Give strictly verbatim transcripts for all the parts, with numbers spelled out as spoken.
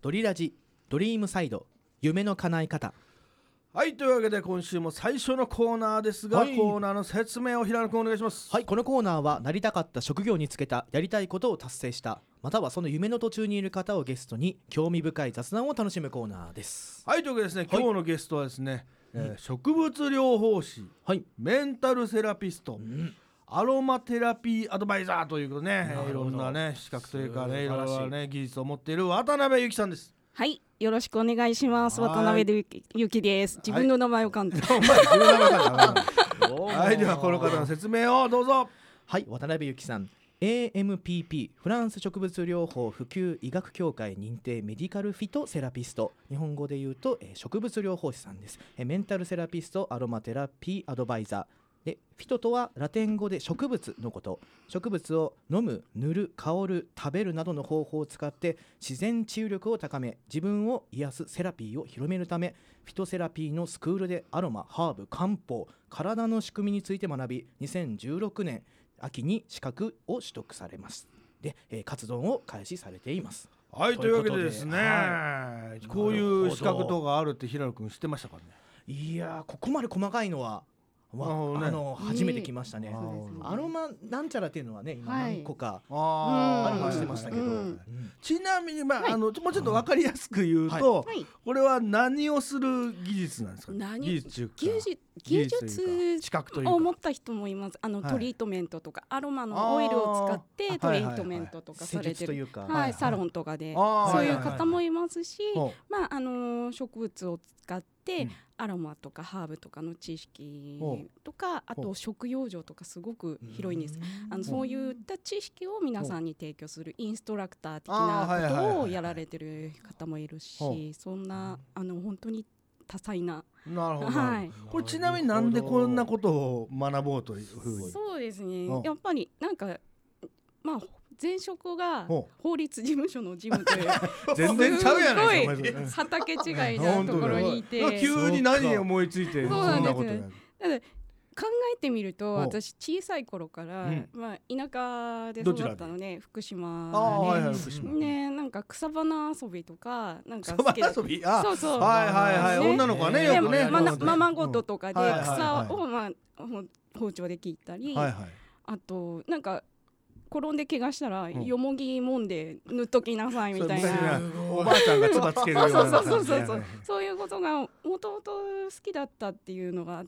ドリラジドリームサイド夢の叶え方。 はい、というわけで今週も最初のコーナーですが、はい、コーナーの説明を平野君お願いします。 はい、このコーナーはなりたかった職業につけたやりたいことを達成したまたはその夢の途中にいる方をゲストに興味深い雑談を楽しむコーナーです。 はい、というわけでですね、今日のゲストはですね、はい、えー、植物療法士、はい、メンタルセラピスト、うん、アロマテラピーアドバイザーということね、いろんなね資格というかね、いろいろなね技術を持っている渡辺由紀さんです。 はい、よろしくお願いします。渡辺由紀です。自分の名前を噛んで、 はい、はい、ではこの方の説明をどうぞ。 はい、渡辺由紀さん、 エーエムピーピー フランス植物療法普及医学協会認定メディカルフィトセラピスト、日本語で言うと、えー、植物療法士さんです。えー、メンタルセラピスト、アロマテラピーアドバイザーで、フィトとはラテン語で植物のこと。植物を飲む、塗る、香る、食べるなどの方法を使って自然治癒力を高め、自分を癒すセラピーを広めるため、フィトセラピーのスクールでアロマ、ハーブ、漢方、体の仕組みについて学び、にせんじゅうろくねん秋に資格を取得されます。で、えー、活動を開始されています。 はい、というわけでですね、はい、こういう資格とかあるって平野君知ってましたかね。 いやー、ここまで細かいのはあの初めて来ましたね。アロマなんちゃらっていうのはね、今何個かあるのしてましたけど、 ちなみに、まあはい、あのもうちょっと分かりやすく言うと、はい、これは何をする技術なんですか。 技術技術技術資格というかを持った人もいます。あの、はい、トリートメントとかアロマのオイルを使ってトリートメントとかされてる、はい、サロンとかでそういう方もいますし、まああの植物を使ってで、うん、アロマとかハーブとかの知識とか、あと食用場とかすごく広いんです。あのそういった知識を皆さんに提供するインストラクター的なことをやられてる方もいるし、そんなあの本当に多彩な。 なるほど、はい、これちなみになんでこんなことを学ぼうというふうに。 そうですね、やっぱりなんかまあ前職が法律事務所の事務という全然ちゃうやないですか。畑違いなところにいて急に何思いついてそんなことやる。 考えてみると、私小さい頃から、うんまあ、田舎で育ったので福島で、はいはい、ね、なんか草花遊びとかなんか好きだった。 草花遊び、あ、そうそう、はいはいはい、ね、女の子はねよくね、 まままごととかで草を、まあ、包丁で切ったり、はいはい、あとなんか転んで怪我したら、うん、よもぎもんで塗っときなさいみたいな、 おばあちゃんがつばつけるようなそうそうそうそうそうそういうことがもともと好きだったっていうのがあって、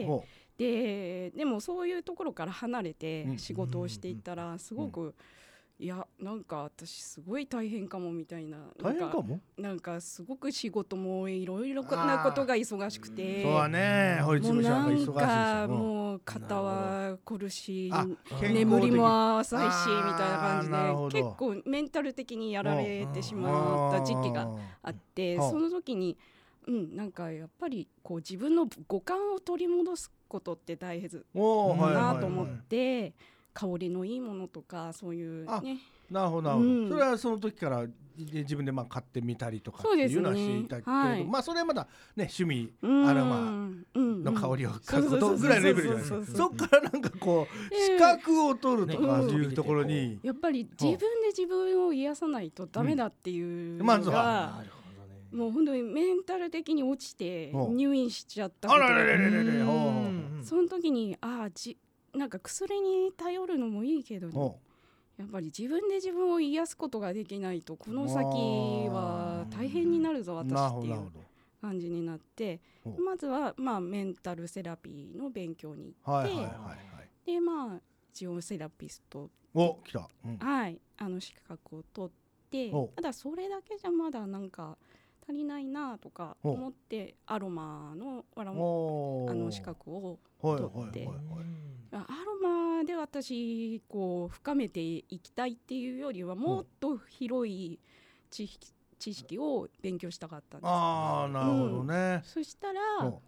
ででもそういうところから離れて仕事をしていったらすごく、うんうん、いやなんか私すごい大変かもみたいな、 大変かもなんかすごく仕事もいろいろなことが忙しくて、 そうはね、法律務所が忙しいし、 もうなんかもう肩は凝るし眠りも浅いしみたいな感じで結構メンタル的にやられてしまった時期があって、その時にうんなんかやっぱりこう自分の五感を取り戻すことって大切だなと思って、香りのいいものとかそういうね。 なるほどなるほど、うん、それはその時から自分でまあ買ってみたりとかっていうのはしていたけれど、はい、まあそれはまだね趣味アロマの香りを嗅ぐことぐらいのレベルじゃないですか。そっからなんかこう資格を取るとかいうところに、 やっぱり自分で自分を癒さないとダメだっていうのが、うん、まあもう本当にメンタル的に落ちて入院しちゃったことで、その時にああじなんか薬に頼るのもいいけど、ね、やっぱり自分で自分を癒すことができないとこの先は大変になるぞ私っていう感じになって、まずはまあメンタルセラピーの勉強に行って、はいはいはいはい、でまあジオセラピストお来た、 うん、はいあの資格を取って、ただそれだけじゃまだなんか足りないなとか思ってアロマのあの資格を取って、アロマで私こう深めていきたいっていうよりはもっと広い知識、知識を勉強したかったんです。 あーなるほどね、 うん、そしたら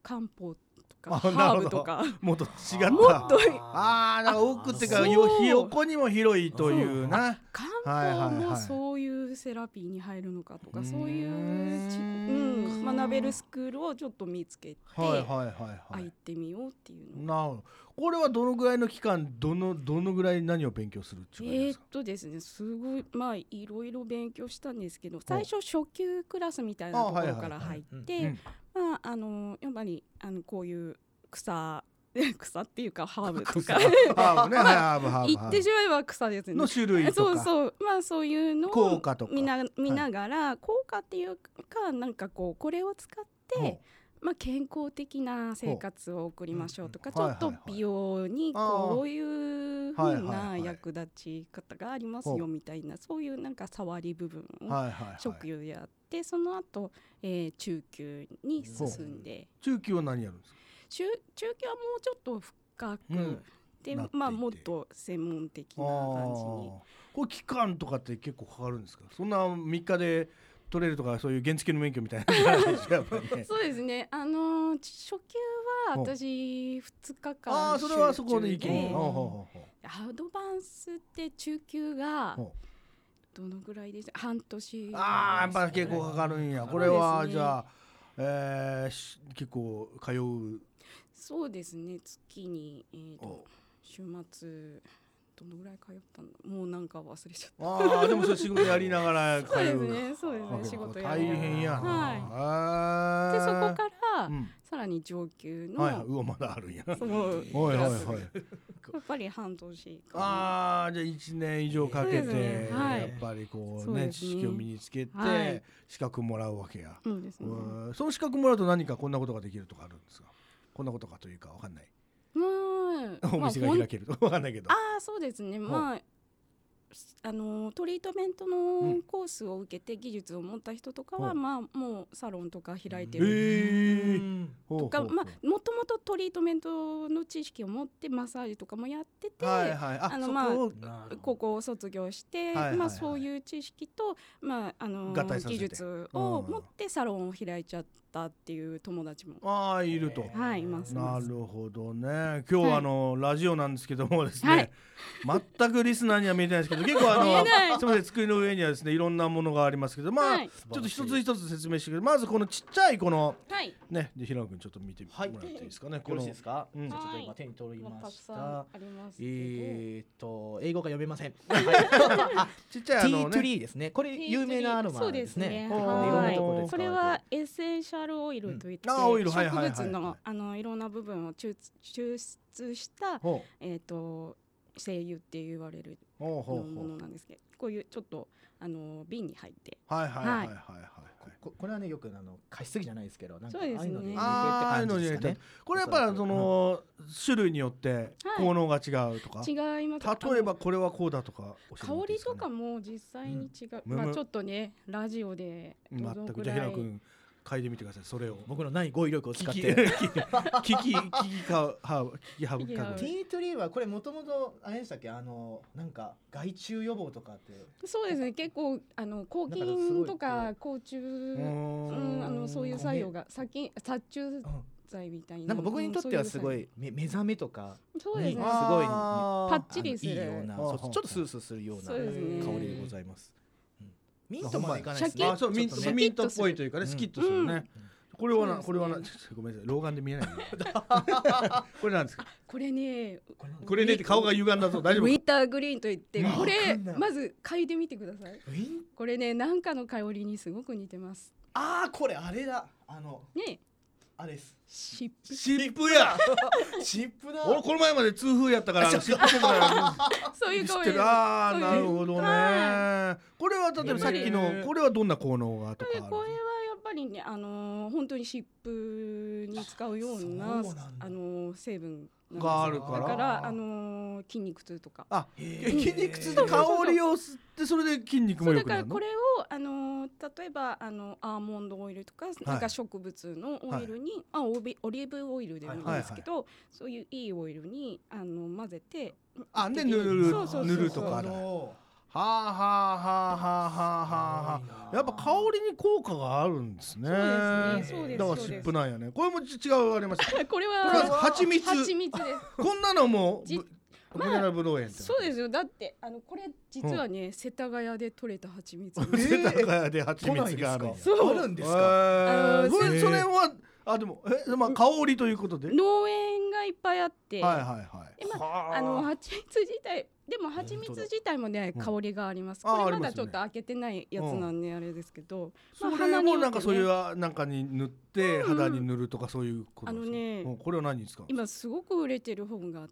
漢方ハーブとかもっと違ったもっとああなんか奥ってか横にも広いというな漢方もそういうセラピーに入るのかとかそういう、うん、学べるスクールをちょっと見つけて入ってみようっていうの。 なるほど。これはどのぐらいの期間どのどのぐらい何を勉強するっていうえーっとですねすごいまあいろいろ勉強したんですけど最初初級クラスみたいなところから入ってまああのやっぱりあのこういう草草っていうかハーブとかハーブねハーブハーブ言ってしまえば草ですねの種類とかそうそうまあそういうの効果とか見な見ながら効果っていうかなんかこうこれを使ってまあ健康的な生活を送りましょうとかちょっと美容にこういう風な役立ち方がありますよみたいなそういうなんか触り部分を初級やってその後え中級に進んで中級は何やるんですか。 中, 中級はもうちょっと深く、うん、でまあもっと専門的な感じに。 これ期間とかって結構かかるんですか。そんなみっかで取れるとかそういう原付の免許みたいなそうですねあのー、初級は私ふつかかんあそれはそこでいけるアドバンスって中級がどのぐらいでした半年ああやっぱり結構かかるんやこれは、ね、じゃあ、えー、結構通うそうですね月に、えー、と週末どのぐらい通ったんだもうなんか忘れちゃったああでもそれ仕事やりながら通うそうですねそうですね仕事やりながら大変やな、 はい、でそこから、うん、さらに上級の、 はいはい、うわまだあるんやそのはいはいはいやっぱり半年ああじゃあいちねん以上かけて、ねはい、やっぱりこうね、ね、知識を身につけて、はい、資格もらうわけやそうですねその資格もらうと何かこんなことができるとかあるんですかこんなことかというかわかんないお店が開けると分かんないけど、 まあ、あそうですねまああのトリートメントのコースを受けて技術を持った人とかは、うん、まあもうサロンとか開いてるとか、まあもともとトリートメントの知識を持ってマッサージとかもやってて、はいはい、ああのまあここを卒業して、はいはいはい、まあそういう知識とまああの技術を持ってサロンを開いちゃったっていう友達もああいると、 はいいますなるほどね今日はあの、はい、ラジオなんですけどもですね、はい、全くリスナーには見えてないですけど結構あのすみません机の上にはですねいろんなものがありますけどまあ、はい、ちょっと一つ一つ説明してくれまずこのちっちゃいこの、はい、ねで平野君ちょっと見てもらっていいですかね、はい、 よろしいですか、うん、ちょっと今手に取りました、えー、っと英語が読めませんちっちゃいあのねティートリーですねこれ有名なアロマですねこれはエッセンシャルオイルといって、うん、植物のあのいろんな部分を抽出したえー、っと精油って言われるのものなんですけどこういうちょっとあの瓶に入ってはいはいはいはいはいこ, これはねよくあの貸しすぎじゃないですけどなんかああいうのに入れてって感じですかねこれやっぱりその、うん、種類によって効能が違うとか、 はい、違います例えばこれはこうだとか香りとかも実際に違う、うん、まあちょっとねラジオでどのくらい全くじゃあ平野君嗅いでみてくださいそれを僕のない語彙力を使ってキキキキハーブキキハーブティートリーはこれもともとあれでしたっけあのなんか害虫予防とかってそうですね結構あの抗菌とか抗虫うんあのそういう作用が殺虫剤みたいななんか僕にとってはすごい目覚めとかそうですねすごいパッチリするいいようなちょっとスースーするような香りでございますミントまでいかないですね。 あ、そうミント、ね、ミントっぽいというかね、スキッとするね。うん、これはな、これはな、ごめんなさい、老眼で見えない。これなんですか。 これね、 これねって顔が歪んだぞ、大丈夫。 ウィンターグリーンといって、これまず嗅いでみてください。これね、なんかの香りにすごく似てます。 ああ、これあれだ。あのね。 あれです。 湿布。 湿布や。 湿布だ。 俺この前まで痛風やったから湿布とかそういう香り。 ああなるほどね。これは例えばさっきのこれはどんな効能がとかある。 これはやっぱりねあの本当に湿布に使うようなあの成分があるから。 だからあの筋肉痛とか。 あ筋肉痛と香りを吸ってそれで筋肉も良くなるの。 だからこれをあの例えばあのアーモンドオイルとかなんか植物のオイルに、はい、あオリオリーブオイルでもいいんですけど、はいはい、そういういいオイルにあの混ぜてあで塗る塗るとかある。 はあはあはあはあはあはあ、やっぱ香りに効果があるんですね。 そうですね、そうです。 だから湿布なんやね。これも違うありますこれは蜂蜜。 蜂蜜です。 こんなのもミネラルブドウ園って。 そうですよ。だってあのこれ実はね、世田谷で採れた蜂蜜。 世田谷で蜂蜜がある。 そうあるんですか。 あそれそれはあでもえまあ香りということで。 農園がいっぱいあって。 はいはいはい。 まああの蜂蜜自体でも蜂蜜自体もね香りがあります。これまだちょっと開けてないやつなんであれですけど、 それもなんかそういうなんかに塗って肌に塗るとかそういうことですか。あのね、 これは何ですか。 今すごく売れてる本があって、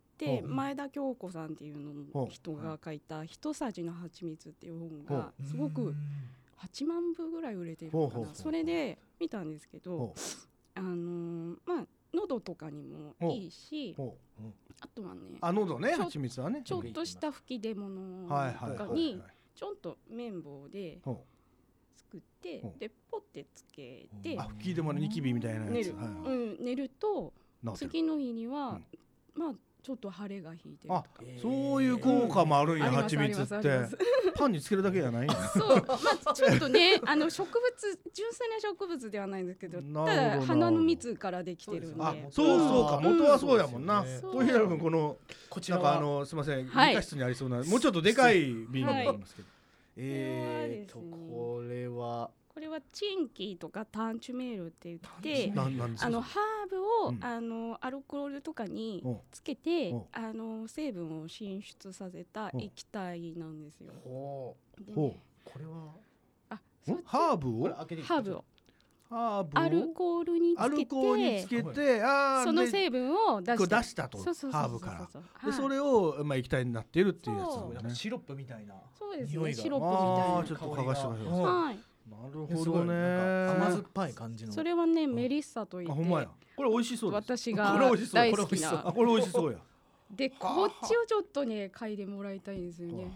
前田京子さんっていうの人が書いた一さじの蜂蜜っていう本がすごくはちまんぶぐらい売れてるかな。それで見たんですけど、あのまあ喉とかにもいいし、あとはね、 あ喉ね、蜂蜜はね、 ちょっとした吹き出物とかにちょっと綿棒で作ってでポッてつけて、 あ吹き出物ニキビみたいなやつ、 うん寝ると次の日にはまあちょっと腫れが引いてるとか、 そういう効果もあるんや、蜂蜜ってパンにつけるだけじゃないんや。 そう、まあちょっとね、あの植物純粋な植物ではないんですけど、ただ花の蜜からできてるんで、 そうそうか、元はそうやもんな。とひらくんこのこちらがあのすみません、理科室にありそうなもうちょっとでかい瓶がありますけど、 えーとこれはこれはチンキーとかタンチュメールって言って、あのハーブを、うん、あのアルコールとかにつけてあの成分を進出させた液体なんですよ。 でね、これはあハーブをハーブをハーブアルコールにつけて、 アルコールにつけて、あその成分を出した、 出したとハーブから、でそれをまあ液体になっているっていうやつだね。 シロップみたいな。 そうですね、シロップみたいな。 あちょっと嗅がしてみましょう。 はい。 なるほどね。 甘酸っぱい感じの。 それはねメリッサといって、 ほんまや。これ美味しそうです。 私が大好きな。 これ美味しそうや。 でこっちをちょっとね嗅いでもらいたいんですよね。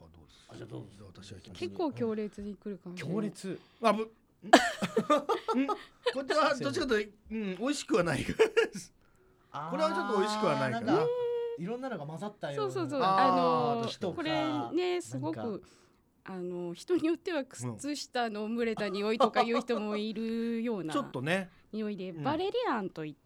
結構強烈にくるかもしれない。 強烈。 あぶ。こっちはどっちかというと美味しくはない。これはちょっと美味しくはないかな。 いろんなのが混ざったような。 そうそうそう。あのこれねすごく。あの人によっては靴下の蒸れた匂いとかいう人もいるようなちょっとね匂いで、バレリアンといって、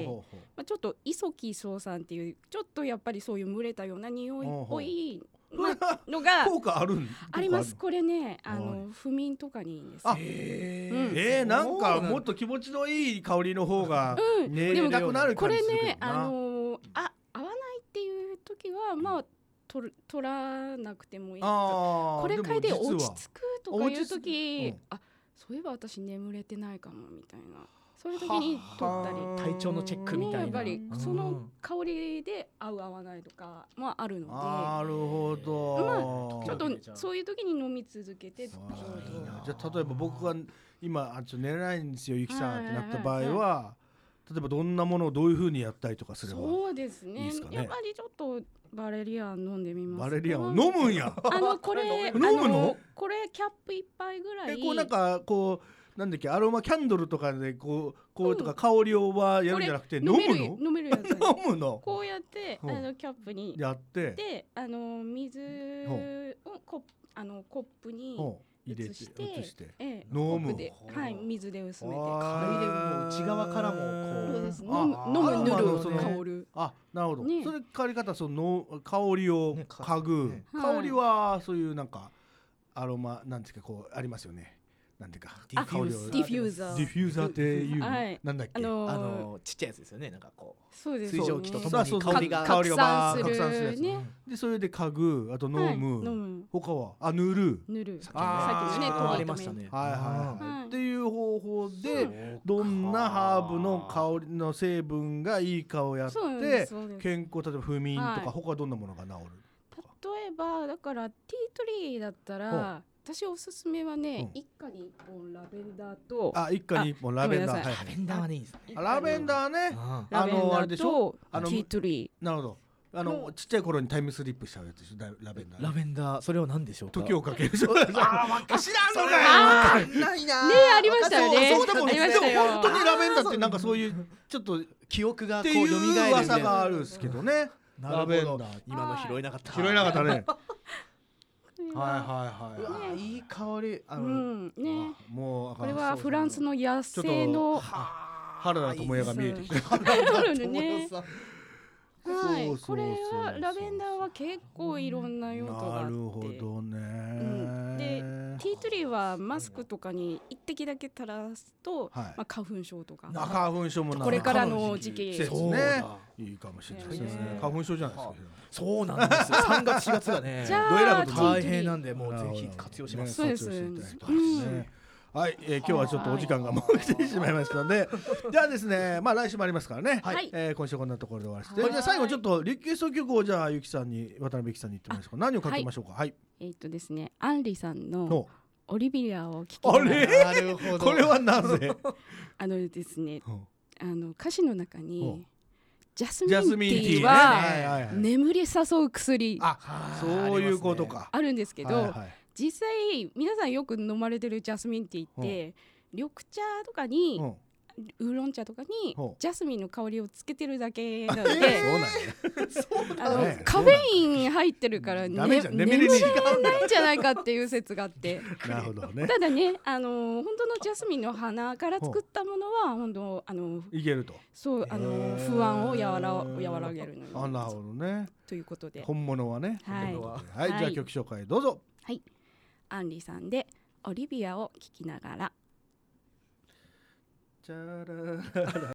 まあ、ちょっとイソキソ酸っていうちょっとやっぱりそういう蒸れたような匂いっぽいのが効果あるんあります。これねあの不眠とかにいいんです。 えーなんかもっと気持ちのいい香りの方が寝れなくなる感じするけどな。これねあのあ合わないっていう時はまあ取, 取らなくてもいい。これ嗅いで落ち着くとかいう時、うん、あそういえば私眠れてないかもみたいな、そういう時に取ったり、 体調のチェックみたいな、 ね、やっぱりその香りで合う合わないとかもあるので、 なるほど、 まあ、ちょっとそういう時に飲み続けてちょうど。 じゃあ例えば僕が今ちょっと寝れないんですよゆきさんってなった場合は、はいはいはいはい、例えばどんなものをどういう風にやったりとかすればいいですかね。 そうですね、やっぱりちょっとバレリアン飲んでみます。 バレリアンを飲むんや。 あのこれ飲むの？ これキャップ一杯ぐらい。 えこうなんかこうなんだっけアロマキャンドルとかでこうこうとか香りをはやるんじゃなくて飲むの？ 飲めるやつ。 飲むの？ こうやってあのキャップにやってであの水をコップあのコップに入れてして移して、 ええ、 飲む。 はい水で薄めて。 嗅いでも内側からもこう。 そうです。飲む飲む塗る香る。 あなるほど。ね、それ香り方その香りを嗅ぐ、ね、香りはそういうなんかアロマなんですかこうありますよね。なんていうかディフューディフューザーディフューザーっていう、はい、なんだっけ、 あのー、 あのー、ちっちゃいやつですよね。なんかこうそうです水蒸気とともに香りが拡散する、 拡散するやつ、ね、でそれで嗅ぐあと飲む、はい、飲む他はあ塗る塗るさっきのねあありましたね。 はいはいはい、はい、っていう方法でどんなハーブの香りの成分がいいかをやって健康例えば不眠とか、はい、他はどんなものが治る。 例えばだからティートリーだったら私おすすめはね、うん、一家に一本ラベンダーとあ一家に一本ラベンダー、はい、 ラベンダーはねいいですね。 ラベンダーね、 あのあれでしょあのティートリー。なるほど。あのちっちゃい頃にタイムスリップしちゃうやつでしょラベンダー、ね、 ラベンダーそれは何でしょうか。 時をかける知らんのかよ。 ないなねありましたよね。 そうでも本当にラベンダーってなんかそういうちょっと記憶がこう蘇る噂があるんですけどね。 ラベンダー今の拾えなかった。 拾えなかったね。 ははいはいはい、ね、いい香り。 あの、うんね、 もうこれはフランスの野生の原田知世が見えてきた。 原田知世さん。はい、これはラベンダーは結構いろんな用途があって。なるほどね。うん、 で、ティートリーはマスクとかに一滴だけ垂らすと、はい、まあ花粉症とか。 花粉症もこれからの時期ですね。いいかもしれないですね。花粉症じゃないですか。 そうなんです。さんがつしがつがね、 じゃあ大変なんで、もうぜひ活用します。 そうです。 はい、えー、今日はちょっとお時間がもう来てしまいましたので、じゃあですね、まあ来週もありますからね、はい、えー、今週こんなところで終わらせて、はい、じゃあ最後ちょっとリクエスト曲をじゃあゆきさんに、渡辺ゆきさんに言ってもらいますか。何をかけましょうか。はい、 えっとですね、アンリさんのオリビアを聴きながら。 あれ、なるほど。これはなぜ？ あのですね、あの歌詞の中にジャスミンティーは眠り誘う薬、 あ、そういうことか、 あるんですけど、実際皆さんよく飲まれてるジャスミンティーって、うん、緑茶とかに、うん、ウーロン茶とかに、うん、ジャスミンの香りをつけてるだけなので、あのカフェイン入ってるからね、眠れないんじゃないかっていう説があってなるほど、ね、 ただね、あの本当のジャスミンの花から作ったものは本当あのいけると、 そうあの不安を和ら和らげるのに、 あ、なるほどね、 ということで本物はね、 はい、 はい、はい、じゃあ曲紹介どうぞ。 はい、アンリさんでオリビアを聴きながら。